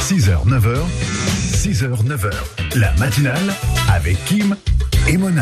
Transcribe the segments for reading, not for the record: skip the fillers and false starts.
6h, 9h, 6h, 9h, la matinale avec Kim et Mona.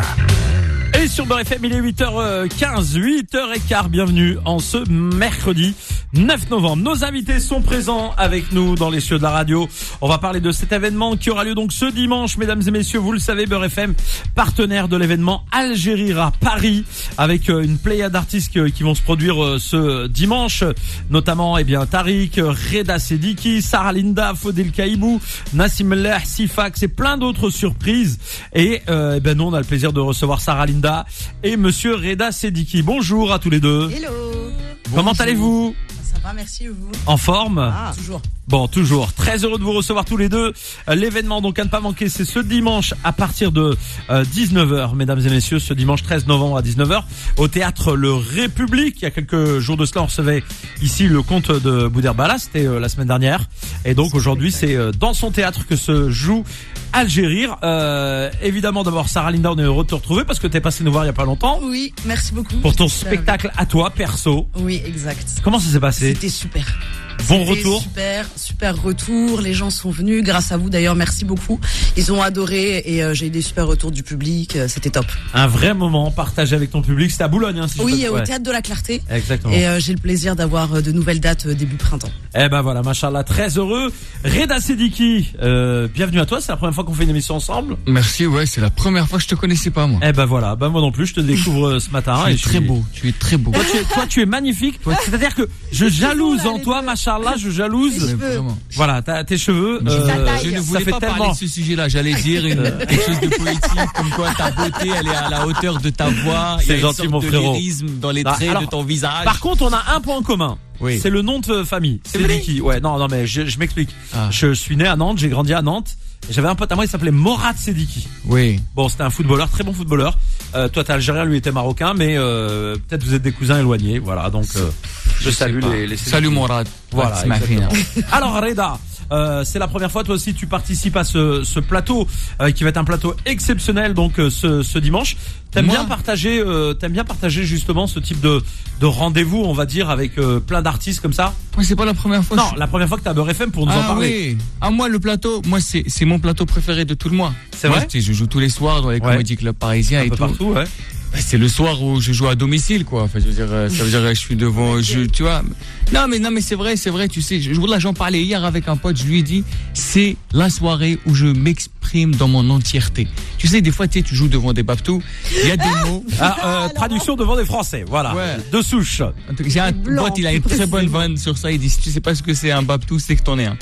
Et sur Beurre FM, il est 8h15, 8h15, bienvenue en ce mercredi 9 novembre. Nos invités sont présents avec nous dans les cieux de la radio. On va parler de cet événement qui aura lieu donc ce dimanche, mesdames et messieurs, vous le savez, Beurre FM, partenaire de l'événement Algérie à Paris, avec une pléiade d'artistes qui vont se produire ce dimanche, notamment Tariq, Reda Sediki, Sarah Linda, Fodil Kaibou, Nassim Leh, Sifax et plein d'autres surprises. Et nous on a le plaisir de recevoir Sarah Linda et monsieur Reda Sediki. Bonjour à tous les deux. Hello. Comment allez-vous? Ça va, merci, vous. En forme? Toujours. Bon, toujours. Très heureux de vous recevoir tous les deux. L'événement, donc, à ne pas manquer, c'est ce dimanche à partir de 19h, mesdames et messieurs, ce dimanche 13 novembre à 19h, au théâtre Le République. Il y a quelques jours de cela, on recevait ici le comte de Bouderbala, c'était la semaine dernière. Et donc, aujourd'hui, c'est dans son théâtre que se joue Algérie. Évidemment, d'abord, Sarah Linda, on est heureux de te retrouver parce que t'es passé nous voir il y a pas longtemps. Oui, merci beaucoup. Pour ton spectacle à toi, perso. Oui, exact. Comment ça s'est passé? C'était super. Bon retour. Super retour. Les gens sont venus, grâce à vous d'ailleurs, merci beaucoup. Ils ont adoré et j'ai eu des super retours du public, c'était top. Un vrai moment partagé avec ton public, c'était à Boulogne, hein, si oui, je au Théâtre de la Clarté. Exactement. Et j'ai le plaisir d'avoir de nouvelles dates début printemps. Voilà, machallah, très heureux. Reda Sediki, bienvenue à toi, c'est la première fois qu'on fait une émission ensemble. Merci, ouais, c'est la première fois que je te connaissais pas, moi. Voilà, moi non plus, je te découvre ce matin. Tu es très beau. Toi, tu es magnifique. C'est-à-dire que je jalouse en toi, machallah, je jalouse. Voilà, tes cheveux. Je ne voulais pas parler de ce sujet-là. J'allais dire quelque chose de poétique, comme quoi ta beauté, elle est à la hauteur de ta voix. C'est gentil, mon frérot. Il y a une sorte de lyrisme dans les traits de ton visage. Par contre, on a un point en commun. Oui. C'est le nom de famille. C'est Sediki. Ouais, non, mais je m'explique. Je suis né à Nantes, j'ai grandi à Nantes. J'avais un pote à moi, il s'appelait Morad Sediki. Oui. Bon, c'était un footballeur, très bon footballeur. Toi, t'es algérien, lui était marocain, mais peut-être vous êtes des cousins éloignés. Voilà, donc je salue les Salut Morad. Voilà. Alors Reda, c'est la première fois, toi aussi, tu participes à ce plateau qui va être un plateau exceptionnel. Donc ce dimanche, t'aimes bien partager justement ce type de rendez-vous, on va dire, avec plein d'artistes comme ça. Ouais, c'est pas la première fois. Non, la première fois que t'as Beurre FM pour nous en parler. Oui. Moi le plateau, c'est mon plateau préféré de tout le mois. C'est vrai. Je joue tous les soirs dans les comédie clubs parisiens et tout. Partout, ouais. C'est le soir où je joue à domicile, quoi. Enfin, ça veut dire que je suis devant, tu vois. Non, mais c'est vrai, tu sais. Là, j'en parlais hier avec un pote, je lui ai dit, c'est la soirée où je m'exprime dans mon entièreté. Tu sais, des fois, tu joues devant des babtous, il y a des mots. Traduction devant des Français, voilà. Ouais. De souche. J'ai un pote, il a une très bonne vanne sur ça, il dit, si tu sais pas ce que c'est un babtou, c'est que t'en es un.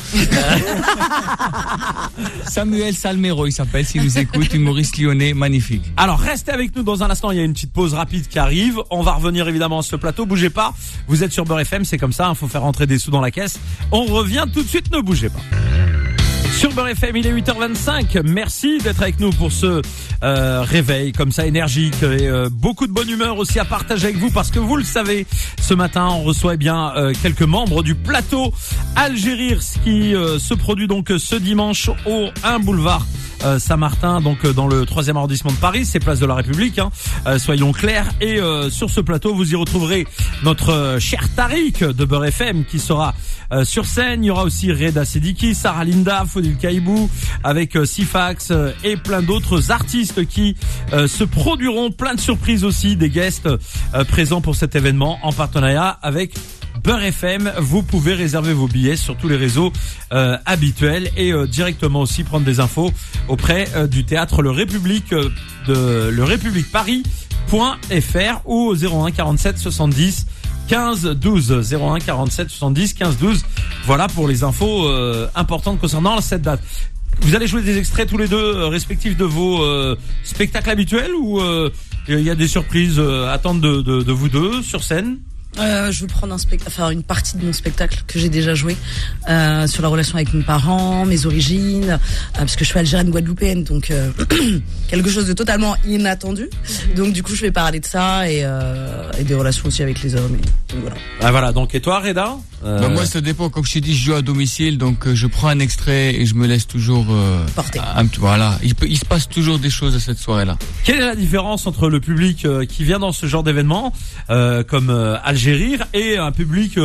Samuel Salmero, il s'appelle, s'il nous écoute, humoriste lyonnais, magnifique. Alors, restez avec nous dans un instant, il y a une petite pause rapide qui arrive. On va revenir évidemment à ce plateau. Bougez pas. Vous êtes sur Beurre FM, c'est comme ça. Il faut faire rentrer des sous dans la caisse. On revient tout de suite. Ne bougez pas. Sur Beurre FM, il est 8h25. Merci d'être avec nous pour ce réveil comme ça énergique et beaucoup de bonne humeur aussi à partager avec vous parce que vous le savez, ce matin on reçoit quelques membres du plateau Algérie qui se produit donc ce dimanche au 1 boulevard Saint-Martin, donc dans le 3e arrondissement de Paris, c'est place de la République, soyons clairs. Et sur ce plateau, vous y retrouverez notre cher Tariq de Beurre FM qui sera sur scène. Il y aura aussi Reda Sediki, Sarah Linda, Fodil Kaibou, avec Sifax et plein d'autres artistes qui se produiront. Plein de surprises aussi, des guests présents pour cet événement en partenariat avec Beurre FM. Vous pouvez réserver vos billets sur tous les réseaux habituels et directement aussi prendre des infos auprès du théâtre Le République de lerepubliqueparis.fr ou au 01 47 70 15 12 01 47 70 15 12. Voilà pour les infos importantes concernant cette date. Vous allez jouer des extraits tous les deux respectifs de vos spectacles habituels ou il y a des surprises à attendre de vous deux sur scène? Je vais prendre une partie de mon spectacle que j'ai déjà joué sur la relation avec mes parents, mes origines, parce que je suis algérienne guadeloupéenne, donc quelque chose de totalement inattendu. Donc du coup, je vais parler de ça et des relations aussi avec les hommes. Donc, voilà. Voilà. Donc et toi, Reda? Moi, ça dépend. Comme je t'ai dit, je joue à domicile, donc je prends un extrait et je me laisse toujours porter. Voilà. Il se passe toujours des choses à cette soirée-là. Quelle est la différence entre le public qui vient dans ce genre d'événement, comme Algérie, et un public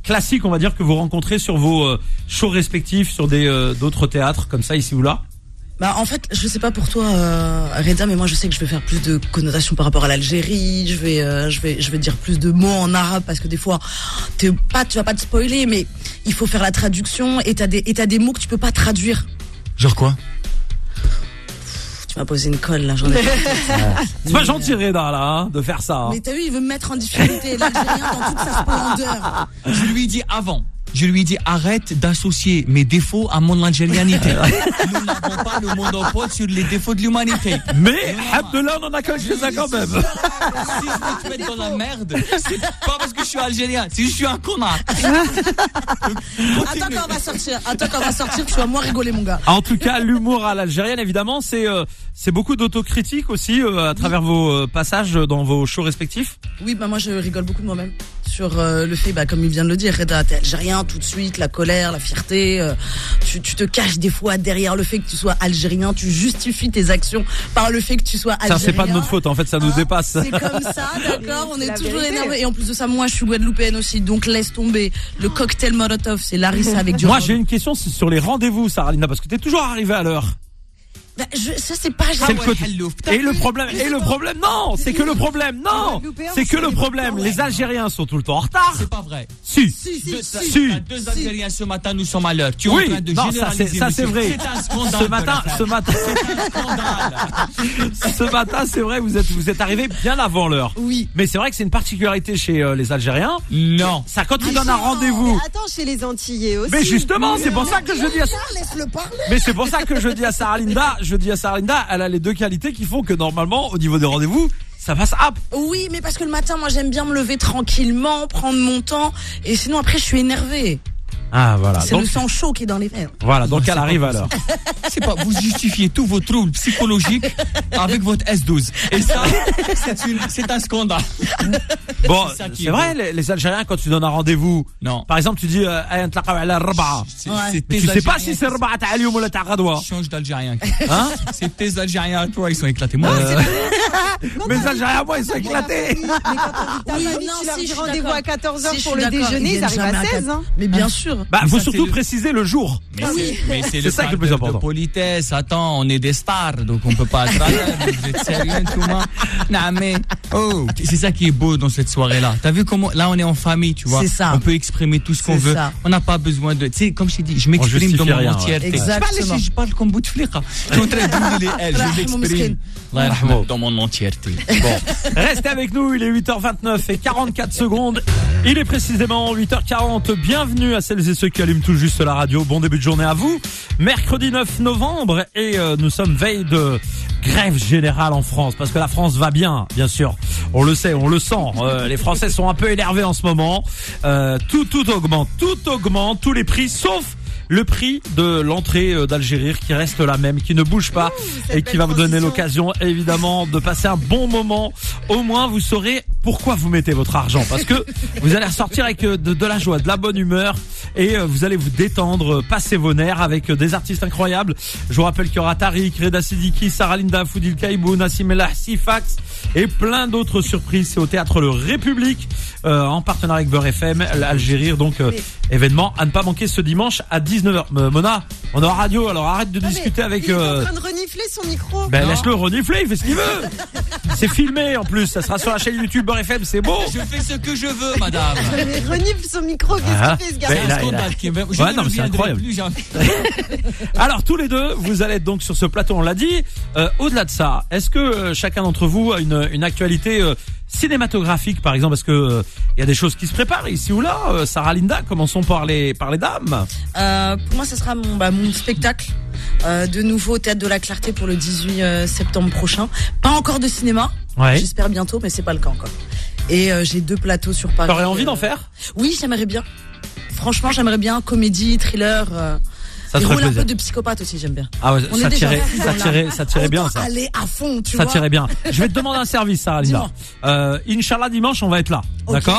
classiques, on va dire, que vous rencontrez sur vos shows respectifs, sur d'autres théâtres comme ça ici ou là? Bah en fait, je sais pas pour toi Reda, mais moi je sais que je vais faire plus de connotations par rapport à l'Algérie, je vais dire plus de mots en arabe parce que des fois tu vas pas te spoiler, mais il faut faire la traduction et t'as des mots que tu peux pas traduire. Genre quoi? Tu m'as posé une colle là, j'en ai C'est pas gentil Reda là, hein, de faire ça. Hein. Mais t'as vu, il veut me mettre en difficulté, l'Algérien dans toute sa splendeur. Je lui dis avant. Je lui dis arrête d'associer mes défauts à mon algérianité. Nous n'avons pas le monopole sur les défauts de l'humanité. Mais, Abdullah, on en a quelques-uns quand même. Si je veux te mettre dans la merde, c'est pas parce que je suis algérien, c'est que je suis un connard. Attends quand on va sortir, tu vas moins rigoler mon gars. En tout cas, l'humour à l'algérienne, évidemment, c'est beaucoup d'autocritique aussi à travers vos passages dans vos shows respectifs. Oui, bah moi je rigole beaucoup de moi-même sur le fait, bah comme il vient de le dire, Reda, t'es algérien, tout de suite, la colère, la fierté, tu te caches des fois derrière le fait que tu sois algérien, tu justifies tes actions par le fait que tu sois algérien. Ça c'est pas de notre faute en fait, ça nous dépasse. C'est comme ça, d'accord, on est toujours énervé. Et en plus de ça, moi je suis guadeloupéenne aussi, donc laisse tomber. Le cocktail Molotov, c'est Larissa avec du Moi rhum. j'ai une question sur les rendez-vous, Sarah Linda, parce que t'es toujours arrivée à l'heure. Bah, ça c'est pas C'est le côté. Et le problème, non, c'est que le problème, les Algériens sont tout le temps en retard. C'est pas vrai. Si. Deux Algériens ce matin, nous sommes à l'heure. Tu es Oui, en train de non, généraliser. ça c'est vrai. C'est un scandale. Ce matin, c'est vrai, vous êtes arrivé bien avant l'heure. Oui. Mais c'est vrai que c'est une particularité chez les Algériens. Non. Ça, quand tu donnes un rendez-vous. Attends, chez les Antillais aussi. Mais justement, c'est pour ça que je dis à Laisse-le parler. Mais c'est pour ça que je dis à Sarah Linda, elle a les deux qualités qui font que normalement, au niveau des rendez-vous, ça passe up. Oui, mais parce que le matin, moi j'aime bien me lever tranquillement, prendre mon temps, et sinon après je suis énervée. Ah voilà. C'est le sang chaud qui est dans les veines. Voilà, donc elle arrive à l'heure. C'est pas, vous justifiez tous vos troubles psychologiques avec votre S12. Et ça, c'est un scandale. Bon, c'est vrai, les Algériens, quand tu donnes un rendez-vous, non. Par exemple, tu dis, tu sais pas si c'est Rabat Alioum ou la Tagadoua. Change d'Algérien. Hein? C'est tes Algériens à toi, ils sont éclatés. Moi, mes Algériens, moi, ils sont éclatés. Mais quand t'as Oui, famille, non, tu leur si, dis je suis rendez-vous d'accord. à 14h Si, je pour suis le d'accord, déjeuner, ils ils arrivent viennent à jamais 16. Hein. Mais bien sûr. Bah, Mais faut ça, surtout c'est préciser le jour. Mais c'est ça qui est le plus important. De politesse. Attends, on est des stars, donc on peut pas travailler. Vous êtes sérieux, tout le monde? Non, mais, c'est ça qui est beau dans cette soirée-là. T'as vu comment, là, on est en famille, tu vois. C'est ça. On peut exprimer tout ce qu'on C'est veut. ça. On n'a pas besoin de, tu sais, comme je t'ai dit, je m'exprime dans mon entièreté. Exactement. Je parle comme Bouteflika. Je suis en train de brûler les ailes. Je m'exprime. Dans mon entièreté. Bon. Restez avec nous, il est 8h29 et 44 secondes. Il est précisément 8h40. Bienvenue à celles et ceux qui allument tout juste la radio. Bon début de journée à vous. Mercredi 9 novembre et nous sommes veille de grève générale en France parce que la France va bien sûr. On le sait, on le sent. Les Français sont un peu énervés en ce moment. Tout augmente, tous les prix sauf le prix de l'entrée d'Algérie qui reste la même, qui ne bouge pas et qui va vous donner l'occasion évidemment de passer un bon moment. Au moins vous saurez pourquoi vous mettez votre argent parce que vous allez ressortir avec de la joie, de la bonne humeur et vous allez vous détendre, passer vos nerfs avec des artistes incroyables. Je vous rappelle qu'il y aura Tariq, Reda Sidiki, Sarah Linda, Foudil Kaibou, Nassim El Sifax et plein d'autres surprises. C'est au Théâtre Le République en partenariat avec Beurre FM, l'Algérie. Donc événement à ne pas manquer ce dimanche à 19h. Mona, on est en radio, alors arrête de discuter avec... Il est en train de renifler son micro. Ben laisse-le renifler, il fait ce qu'il veut. C'est filmé en plus, ça sera sur la chaîne YouTube Beurre FM, c'est beau. Je fais ce que je veux, madame. Mais renifle son micro, qu'est-ce qu'il fait ce gars? Ben, C'est un scandale qui est... Ouais, non, mais c'est incroyable. Alors tous les deux, vous allez être donc sur ce plateau, on l'a dit. Au-delà de ça, est-ce que chacun d'entre vous a une actualité cinématographique, par exemple? Est-ce que il y a des choses qui se préparent ici ou là? Sarah Linda, commençons par les dames. Pour moi, ce sera mon spectacle. De nouveau au Théâtre de la Clarté pour le 18 septembre prochain. Pas encore de cinéma. Ouais. J'espère bientôt, mais c'est pas le cas encore. Et j'ai 2 plateaux sur Paris. T'aurais envie d'en faire? Oui, j'aimerais bien. Franchement, j'aimerais bien. Comédie, thriller. Ça te et ferait rôle un plaisir. peu de psychopathe aussi, j'aime bien. Ah ouais, On est déjà ça tirait bien ça. Aller à fond, tu Ça vois. tirait bien. Je vais te demander un service, Sarah Linda. Inch'Allah, dimanche, on va être là. Ok. D'accord?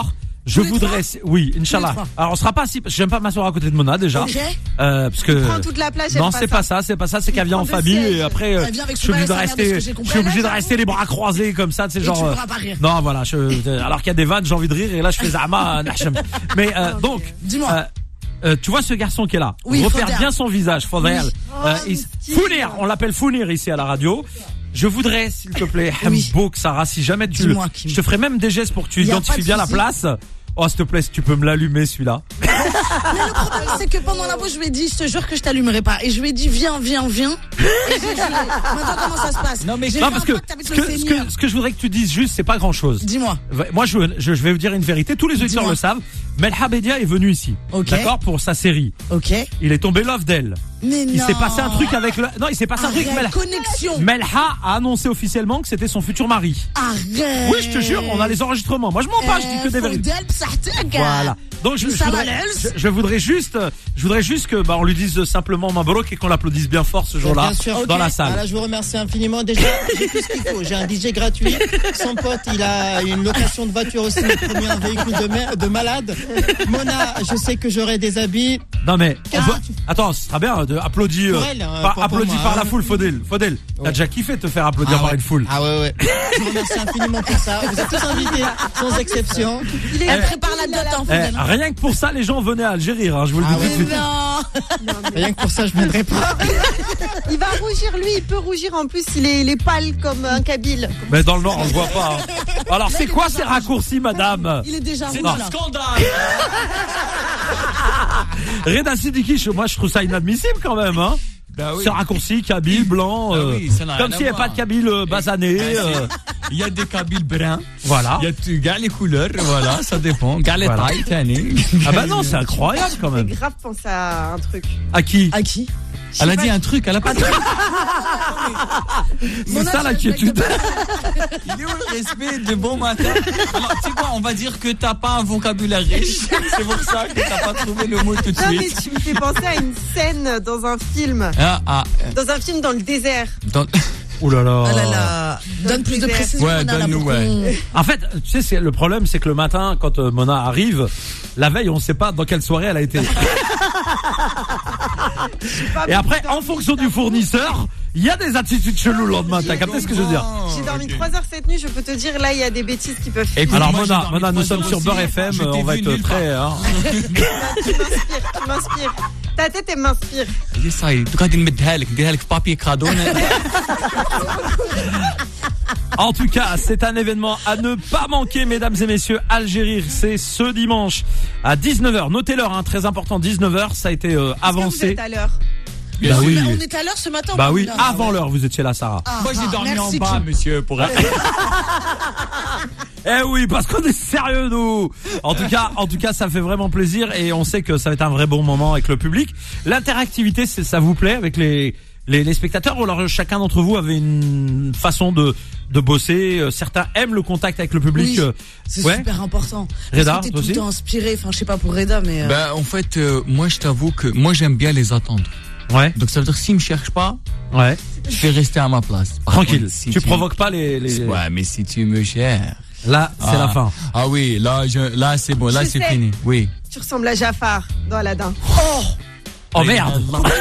Je Tous les voudrais, oui, Inch'Allah. trois. Alors on sera pas assis, parce que j'aime pas m'asseoir à côté de Mona déjà. Ok. Parce que. Prends toute la place. Non, c'est pas ça, c'est qu'elle vient en prend deux famille sièges. et après, Elle vient avec je suis obligé de sa mère, de ce que rester, j'ai je compris. suis obligé de Là, rester les bras croisés comme ça, tu sais, Et genre. tu pourras pas rire. Non, voilà, alors qu'il y a des vannes, j'ai envie de rire et là je fais Zama, Nachem. Mais donc, Dis-moi. tu vois ce garçon qui est là. Oui, repère Fodder. bien son visage, Fodder. stylé. Founir, on l'appelle Founir ici à la radio. Je voudrais, s'il te plaît, Oui. Hambouk, Sarah, si jamais tu, Dis-moi, Kim. je te ferai même des gestes pour que tu Y a identifies pas de bien la souci. place. Oh, s'il te plaît, si tu peux me l'allumer, celui-là. Mais le problème, c'est que pendant la pause, je lui ai dit, je te jure que je t'allumerai pas. Et je lui ai dit, viens. Et j'ai joué. Maintenant, comment ça se passe? Non, mais J'ai Non, fait parce un que pacte avec le Seigneur. ce que je voudrais que tu dises juste, c'est pas grand chose. Dis-moi. Moi, je vais vous dire une vérité. Tous les auditeurs Dis-moi. le savent. Melha Bedia est venu ici. Ok. D'accord? Pour sa série. Ok. Il est tombé love d'elle. Mais Il s'est passé un truc avec non, il s'est passé un truc. Arrête, connexion. Melha a annoncé officiellement que c'était son futur mari. Arrête. Oui, je te jure, on a les enregistrements. Moi, je mens pas, je dis que des vérités. Voilà. Donc je voudrais juste que on lui dise simplement Mabrouk et qu'on l'applaudisse bien fort ce jour-là Bien sûr. dans Ok. la salle. Voilà, je vous remercie infiniment. Déjà, j'ai tout ce qu'il faut. J'ai un DJ gratuit. Son pote, il a une location de voiture aussi. Il a promis un véhicule de malade. Mona, je sais que j'aurai des habits. Non mais Qu'est-ce que tu- attends, ce sera bien applaudi Pour elle, pour applaudi moi, par hein. la foule. Faudel, t'as déjà kiffé te faire applaudir par ouais. une foule. Ah ouais. Je vous remercie infiniment pour ça. Vous êtes tous invités, sans exception. Elle prépare la dot, hein, Eh, Fodel, hein. rien que pour ça, les gens venaient à Algérie. Hein, je vous le dis Ah tout de Mais suite. non. Rien que pour ça, je viendrai pas. Il va rougir, lui, il peut rougir. En plus, il est pâle comme un Kabyle. Mais dans le Nord, on le voit pas. Hein. Alors c'est quoi ces raccourcis, madame? Il est déjà rouge, un là. Scandale. Reda Siddiqui, moi je trouve ça inadmissible quand même. Hein. Bah oui. C'est raccourci, Kabyle, blanc, Ah oui, ça n'a comme rien s'il n'y à avait pas voir. de Kabyle basané. Il y a des Kabyles bruns. Voilà. Il y a gars les couleurs, voilà, ça dépend. Gars les Voilà. tailles, tanné. Ah bah non, c'est incroyable quand J'ai même. grave pensé à un truc. À qui? À qui? Elle a dit un truc, elle a pas dit. C'est ça l'inquiétude. Il est où le respect de bon matin? Alors, tu sais quoi, on va dire que t'as pas un vocabulaire riche. C'est pour ça que t'as pas trouvé le mot tout de Non, mais suite. tu me fais penser à une scène dans un film. Dans un film dans le désert. Ouh là là. Oh là là. Donne plus de précision. Ouais, Mona, là, donne-nous, pour ouais. qu'on- En fait, tu sais, le problème, c'est que le matin, quand Mona arrive, la veille, on ne sait pas dans quelle soirée elle a été. Et après, en fonction du fournisseur, il y a des attitudes cheloues le lendemain. T'as capté ce que je veux dire? J'ai dormi 3 heures cette nuit, je peux te dire, là, il y a des bêtises qui peuvent Écoute, Alors moi, j'ai dormi Mona, nous 3 sommes heures sur aussi. Beurre FM, Je t'ai on va vu être nulle très... hein. Tu m'inspires. Ta tête, elle m'inspire. Ça y est, tu قاعد نمدها لك نديرها لك في papier cadeau. En tout cas, c'est un événement à ne pas manquer, mesdames et messieurs. Algérie, c'est ce dimanche à 19h. Notez l'heure, hein, très important, 19h, ça a été Est-ce que vous avancé. êtes à l'heure? Bah oui. Mais on est à l'heure ce matin. Bah ou oui, pas, avant l'heure, vous étiez là, Sarah. Ah, Moi j'ai dormi merci, en bas, Kim. monsieur, pour Eh oui, parce qu'on est sérieux, nous. En tout cas, ça fait vraiment plaisir et on sait que ça va être un vrai bon moment avec le public. L'interactivité, ça vous plaît avec les spectateurs, ou alors chacun d'entre vous avait une façon de bosser. Certains aiment le contact avec le public. Oui, c'est ouais. super important. Reda, Parce que t'es toi tout le aussi temps inspiré. Enfin, je sais pas pour Reda, mais. Ben, en fait, moi je t'avoue que moi j'aime bien les attendre. Ouais, Donc ça veut dire que s'ils me cherchent pas, ouais. je vais rester à ma place. Par Tranquille. contre, si tu provoques pas les... Ouais, mais si tu me cherches. Là, c'est la fin. Ah oui, là c'est bon, là Je c'est sais. fini. Oui. Tu ressembles à Jafar dans Aladdin. Oh merde.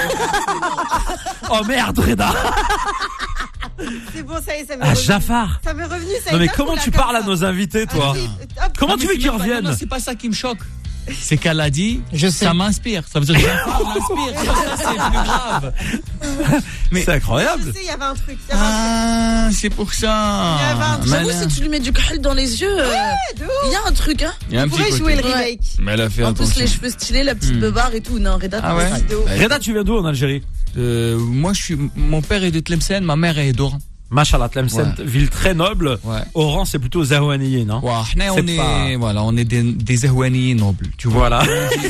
Oh merde, Reda. C'est bon, ça y est, ça m'est Ah, revenu. Jafar. Ça m'est revenu, ça y est. Non mais hop, comment on l'a tu comme parles à ça. nos invités, toi? Ah, oui, hop. Comment Non, tu mais veux qu'ils c'est même pas- reviennent? non, c'est pas ça qui me choque. C'est qu'elle a dit, Je sais. ça m'inspire. Ça veut dire que m'inspire. Ça, c'est plus grave. C'est incroyable. Je sais, il y avait un truc. Il y avait un Ah, c'est pour ça. Il y avait un truc. J'avoue, Malin. si tu lui mets du col dans les yeux, truc de ouf. il y a un truc, hein. Il y a un On petit pourrait côté. jouer le Ouais. remake. Mais elle a fait En plus, attention. les cheveux stylés, la petite beubare et tout. Non, Reda, Ah ouais? C'est de ouf. Reda, tu viens d'où en Algérie? Moi, mon père est de Tlemcen, ma mère est d'Oran. Machallah, Tlemcen, ville très noble. Ouais. Oran, c'est plutôt Zahouaniye, non? Ouais, on C'est est, pas- voilà, on est des Ahouaniens nobles, tu vois. Voilà.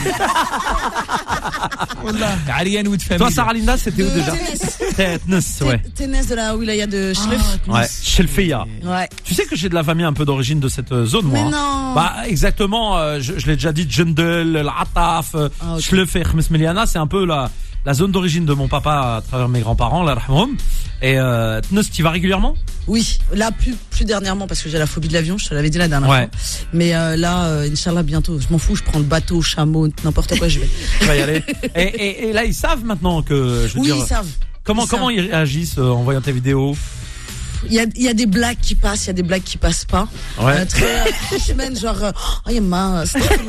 Ariane ou de famille. Toi, Sarah Linda, c'était où De déjà? Tness, ouais. Ténès de la wilaya de Chlef. Ouais, Chelfeya. Ouais. Tu sais que j'ai de la famille un peu d'origine de cette zone, moi. Mais hein. non. Bah, exactement, je l'ai déjà dit, Djendel, l'Ataf, Ah, ok. Chlef et Khmes Meliana, c'est un peu la zone d'origine de mon papa à travers mes grands-parents, là, rahmoum. Et Tnos, tu y vas régulièrement? Oui, là plus dernièrement parce que j'ai la phobie de l'avion, je te l'avais dit la dernière Ouais. fois. Mais là, Inch'Allah, bientôt, je m'en fous, je prends le bateau, chameau, n'importe quoi, je vais. Tu vas y aller. Et là, ils savent maintenant que, je veux Oui, dire, ils savent. comment ils réagissent en voyant tes vidéos? Il y a des blagues qui passent, il y a des blagues qui passent pas. Ouais. Très semaine, genre, oh Yamma,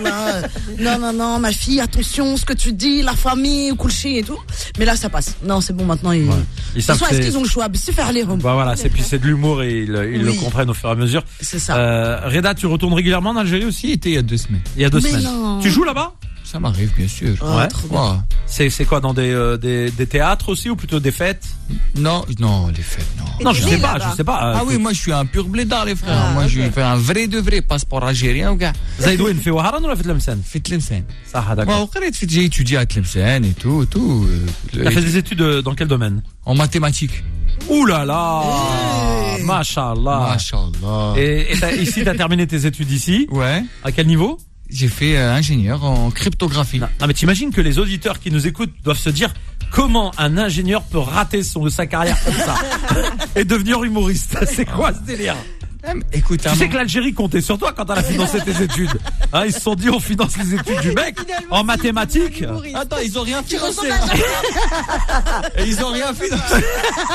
non, ma fille, attention, ce que tu dis, la famille, Koulchi et tout. Mais là, ça passe. Non, c'est bon, maintenant, Ils de toute savent façon, que est-ce c'est- qu'ils ont le choix? C'est faire les hommes. Bah voilà, c'est de l'humour et ils le Oui. comprennent au fur et à mesure. C'est ça. Reda, tu retournes régulièrement en Algérie aussi? J'y étais il y a 2 semaines. Il y a 2 Mais semaines. non. Tu joues là-bas? Ça m'arrive, bien sûr. Oh, Ouais. trop bien. Ouais. C'est quoi, dans des théâtres aussi ou plutôt des fêtes? Non, les fêtes, non. Et Non, t'es je né sais pas, là-bas? je sais pas. Ah oui, moi je suis un pur blédard, les frères. Ah, moi ok. je fais un vrai de vrai passeport algérien, ou gars. Zaïdouine, fait Waharan ou la fait Tlemcen? Fait Tlemcen. Ça, Moi, d'accord. au Kharit, j'ai étudié à Tlemcen et tout. T'as fait des études dans quel domaine? En mathématiques. Ouh là là! Hey. Mashallah! Machallah. Et ici, t'as terminé tes études ici? Ouais. À quel niveau? J'ai fait ingénieur en cryptographie. Non, mais t'imagines que les auditeurs qui nous écoutent doivent se dire comment un ingénieur peut rater sa carrière comme ça et devenir humoriste. C'est quoi ce délire? Écoute, Tu sais que l'Algérie comptait sur toi quand elle a financé tes études. Hein, ils se sont dit on finance les études du mec en mathématiques. Attends, ils ont rien financé. Et ils ont rien financé.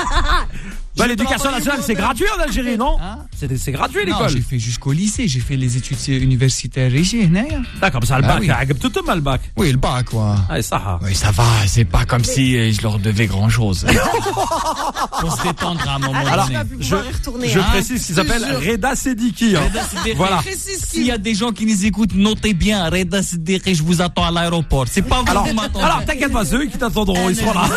Bah, l'éducation nationale c'est gratuit en Algérie, non? Hein? C'est gratuit Non, l'école. j'ai fait jusqu'au lycée, j'ai fait les études universitaires régies, hein. D'accord, mais ça le Bah bac, oui. عقب tout le bac. Oui, le bac, quoi. Ah, ça. Oui, ça va, c'est pas comme si je leur devais grand chose. Pour se détendre à un moment Alors, donné. je retourner. précise qu'il s'appelle Reda Sediki. Hein. Voilà. Précise S'il y a des gens qui nous écoutent, notez bien, Reda Sediki, je vous attends à l'aéroport. C'est pas vous qui m'attendez. Alors t'inquiète pas, c'est eux qui t'attendront, ils seront là.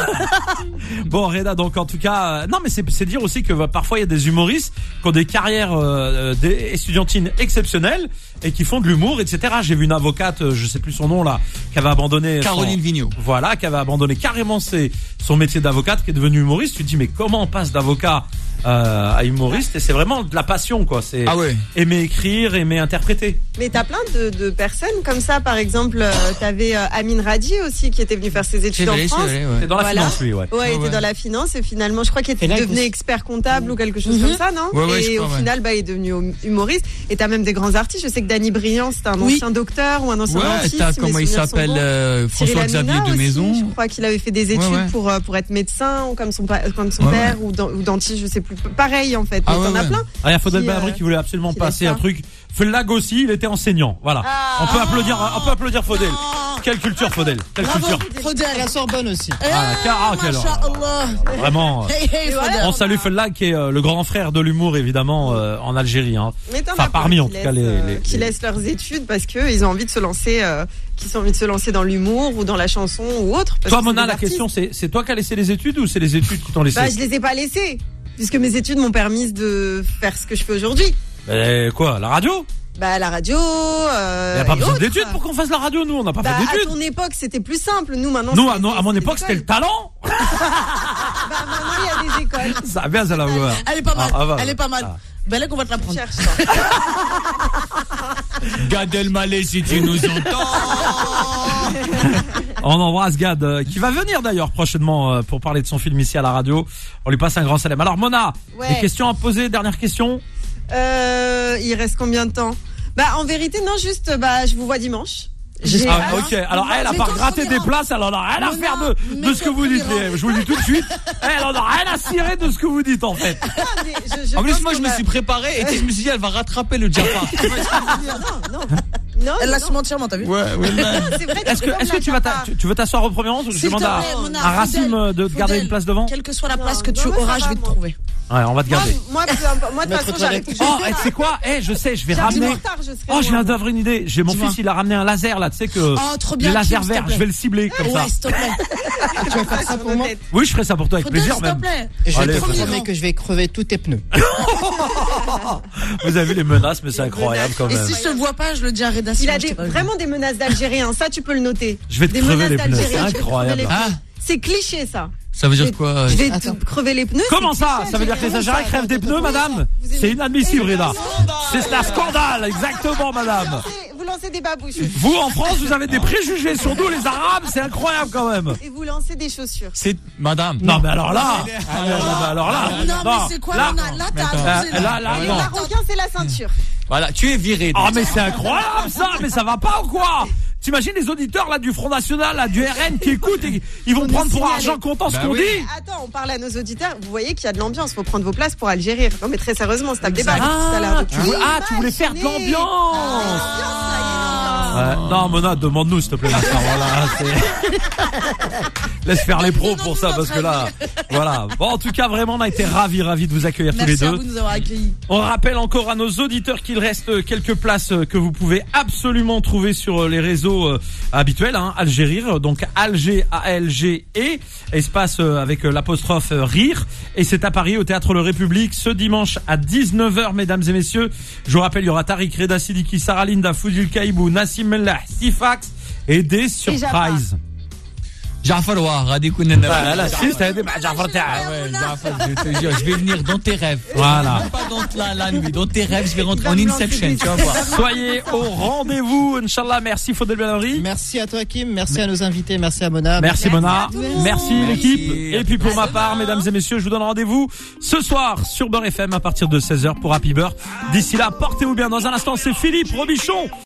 Bon Reda, donc en tout cas, non mais c'est dire aussi que parfois il y a des humoristes qui ont des carrières étudiantines exceptionnelles et qui font de l'humour, etc. J'ai vu une avocate, je sais plus son nom là, qui avait abandonné Caroline Vigneault. Voilà, qui avait abandonné carrément son métier d'avocate, qui est devenue humoriste. Tu te dis mais comment on passe d'avocat à humoriste? Et c'est vraiment de la passion quoi. C'est Ah ouais. aimer écrire, aimer interpréter. Mais t'as plein de personnes comme ça. Par exemple, t'avais Amin Radi aussi qui était venu faire ses études en France. ouais. C'est dans la Voilà. finance lui, ouais. Ouais, il était Ouais. dans la finance et finalement, je crois qu'il était Et là, devenu il- expert comptable ou quelque chose comme ça, non? Ouais, et je au crois, final, il est devenu humoriste. Et t'as même des grands artistes. Je sais que Danny Briand, c'est un Oui. ancien docteur ou un ancien Ouais, dentiste. t'as si mes comment il souvenirs sont s'appelle bons. François-Xavier Cyril de Hanouna Maison. aussi, je crois qu'il avait fait des études Ouais. pour être médecin ou comme son Ouais, père ou dentiste, je sais plus. Pareil en fait. Ah Mais t'en ouais, as ouais. plein. Ah, il y a Faudel Qui, Babri qui voulait absolument qui passer laisse un ça. truc. Fellag aussi, il était enseignant. Voilà. On peut applaudir Faudel. Quelle culture Faudel. Quelle Bravo, culture. À Faudel. la Sorbonne aussi. Quelle Masha'Allah. Vraiment. Hey, hey, Et voilà. Faudel. On salue Fellag qui est le grand frère de l'humour évidemment en Algérie. Hein. Mais t'en Enfin, as plein parmi, en qui tout cas, laissent, qui les- laissent leurs études parce que ils ont envie de se lancer, dans l'humour ou dans la chanson ou autre. parce Toi que c'est Mona, des la artistes. question c'est toi qui as laissé les études ou c'est les études qui t'ont laissé? Bah, je les ai pas laissées puisque mes études m'ont permis de faire ce que je fais aujourd'hui. Quoi, la radio? Bah, la radio. Il n'y a pas et besoin autres. d'études pour qu'on fasse la radio, nous on n'a pas Bah, fait à d'études. ton époque, c'était plus simple. Nous, maintenant. Nous, c'est- à mon c'est époque, des c'était le écoles. talent. Bah, maintenant, il y a des écoles. Ça va bien, ça la voix. Elle est pas mal. Ah, bah, Elle est pas mal. ah. Ben là qu'on va te la prendre. Cherche ça. Gad Elmaleh, si tu nous entends. On embrasse Gad, qui va venir d'ailleurs prochainement pour parler de son film ici à la radio. On lui passe un grand salam. Alors Mona, Ouais. des questions à poser, dernière question. Il reste combien de temps? Bah, en vérité, non, juste, je vous vois dimanche. J'ai- Ah, ok, alors elle a Mais pas toi, gratté on des verra. places, elle en a rien à Mona, faire de mais ce que vous toi, dites. on verra. Je vous le dis tout de suite, elle en a rien à cirer de ce que vous dites en fait. Ah, mais je En plus, pense moi, je qu'on me va- suis préparé et je me suis dit, elle va rattraper le Jaffa. Non, Elle non, laisse mentir, moi, t'as vu? Ouais, ouais. c'est vrai. Est-ce que tu vas tu veux t'asseoir au premier rang? Je S'il demande te à plaît, Mona, Racine Faudel, de te garder Faudel, une place devant. Quelle que soit la place Non, que tu non, mais auras, ça je va, vais te moi. trouver. Ouais, on va te garder. Moi, peu importe. Moi, de toute Maître façon, j'arrive toilette. toujours. Oh, tu sais quoi? Je sais, je vais J'arrive ramener. en retard, je serai Oh, je viens loin. d'avoir une idée. J'ai mon Dis-moi. fils, il a ramené un laser là, tu sais que Oh, trop bien, le laser Kim, s'il te vert, plaît. je vais le cibler comme ça. Ouais, s'il te plaît. Tu vas faire ça pour moi? Oui, je ferai ça pour toi avec Faudel, plaisir s'il te même. plaît. Et je Allez, te premier promets rang. que je vais crever tous tes pneus. Vous avez vu les menaces, mais c'est incroyable quand Et même. si je te vois pas, je le dis à Reda. Il a sinon je t'ai pas vu. vraiment des menaces d'Algériens. Ça, tu peux le noter. Je vais te Des crever menaces les pneus, c'est d'Algériens, tu peux crever incroyable. les pneus. Ah, C'est cliché, ça. ça veut dire quoi? Je vais te Attends. crever les pneus. Comment c'est ça? cliché, Ça veut dire que les Algériens crèvent des pneus, madame? C'est inadmissible, Reda. C'est un scandale, exactement, madame. Vous lancez lancez des babouches. Vous, en France, vous avez des préjugés sur nous, les Arabes, c'est incroyable quand même. Et vous lancez des chaussures. C'est madame. Non, mais alors là. Non, mais c'est quoi, là, Mona? Là, t'as abusé. là, Et le non. marocain, c'est la ceinture. Voilà, tu es viré. Ah, mais c'est incroyable ça, mais ça va pas ou quoi? T'imagines les auditeurs là du Front National, là, du RN qui écoutent et ils vont prendre pour argent comptant ce qu'on dit. Attends, on parle à nos auditeurs. Vous voyez qu'il y a de l'ambiance. Faut prendre vos places pour Algérie. Non, mais très sérieusement, c'est un débat tout à l'heure. Tu voulais faire de l'ambiance. Non, Mona, demande-nous s'il te plaît. Laisse faire les pros pour ça parce que là, voilà. Bon, en tout cas, vraiment, on a été ravis de vous accueillir tous les deux. Merci à vous de nous avoir accueillis. On rappelle encore à nos auditeurs qu'il reste quelques places que vous pouvez absolument trouver sur les réseaux habituels, hein, Algérir, donc Alger, A-L-G-E, espace avec l'apostrophe rire, et c'est à Paris au Théâtre Le République ce dimanche à 19h, mesdames et messieurs. Je vous rappelle, il y aura Tariq, Reda Sidiki, Sarah Linda, Foudil Kaibou, Nassim Mellah, Sifax et des surprises. Jafar غادي يكون لا c'est هذه مع جعفر تاعك. Jafar, je te jure, je vais venir dans tes rêves. Voilà. Même pas dans la nuit, dans tes rêves, je vais rentrer en Inception, tu vas voir. Soyez au rendez-vous, Inch'Allah. Merci Faudel Benamri. Merci à toi, Kim. Merci à nos invités. Merci à Mona. Merci Mona. Merci Merci. l'équipe. Et puis pour ma part, mesdames et messieurs, je vous donne rendez-vous ce soir sur Beurre FM à partir de 16h pour Happy Beurre. D'ici là, portez-vous bien. Dans un instant, c'est Philippe Robichon.